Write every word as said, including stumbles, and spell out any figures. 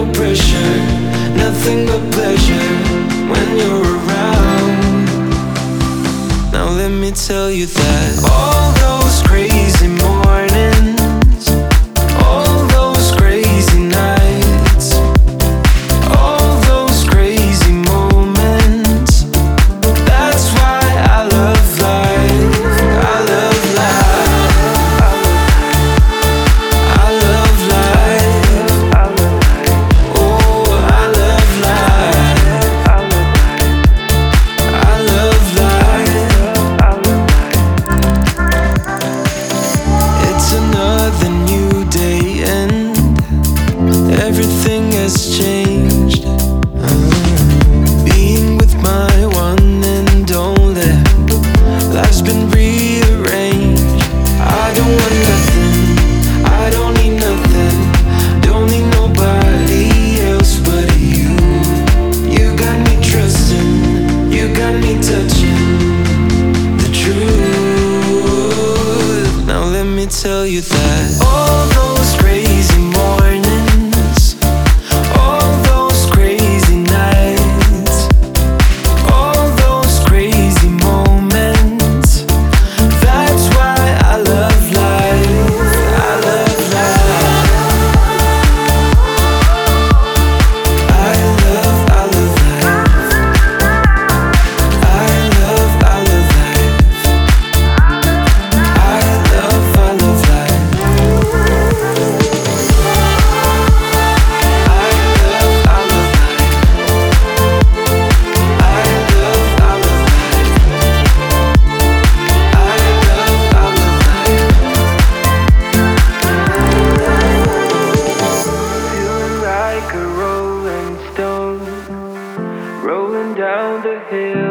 no pressure, nothing but pleasure when you're around. Now let me tell you that all those crazy mornings, all those crazy nights, all those crazy moments, that's why I love life. I love life. I love life. Oh, I love life. I love life. It's another new day and everything has changed. Being with my one and only, life's been rearranged. I don't want nothing, I don't need nothing, don't need nobody else but you. You got me trusting, you got me touching the truth. Now let me tell you that all those crazy mornings, all those crazy nights, all those crazy moments, that's why I love life. I love life. I love, I love life. I love, I love life. I love, I love life. I love, I love life. I love, I love life. I love, I love life. Feeling like a rolling stone, rolling down the hill.